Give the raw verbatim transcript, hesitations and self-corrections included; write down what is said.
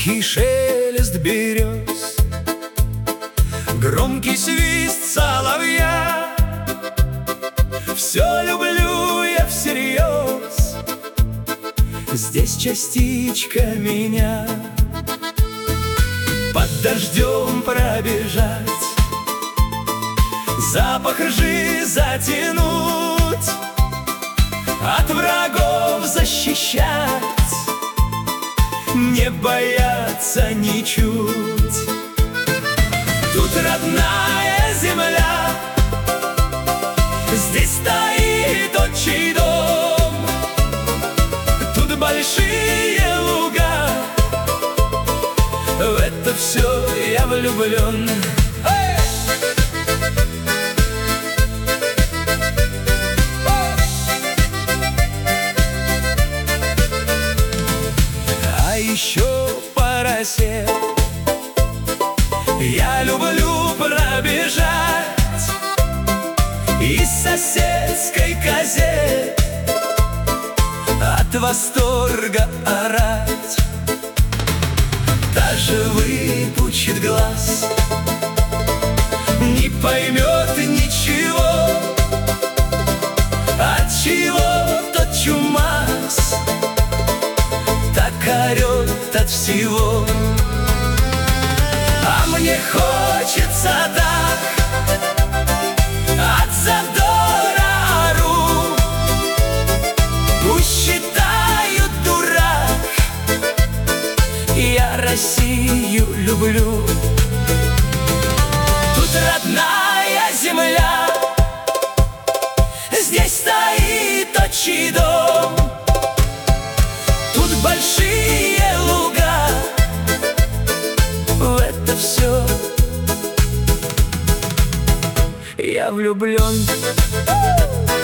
Тихий шелест берез, громкий свист соловья. Все люблю я всерьез, здесь частичка меня. Под дождем пробежать, запах ржи затянуть, от врагов защищать, не бояться ничуть. Тут родная земля, здесь стоит отчий дом, тут большие луга, в это все я влюблен. А еще по росе я люблю пробежать, из соседской козе от восторга орать. Даже выпучит глаз, не поймет ничего, отчего тот чумас так орет от всего. А мне хочется так, от задора ору. Пусть считают дурак, я Россию люблю. Тут родная земля, здесь стоит отчий дом, тут большие луга, в это все я влюблен.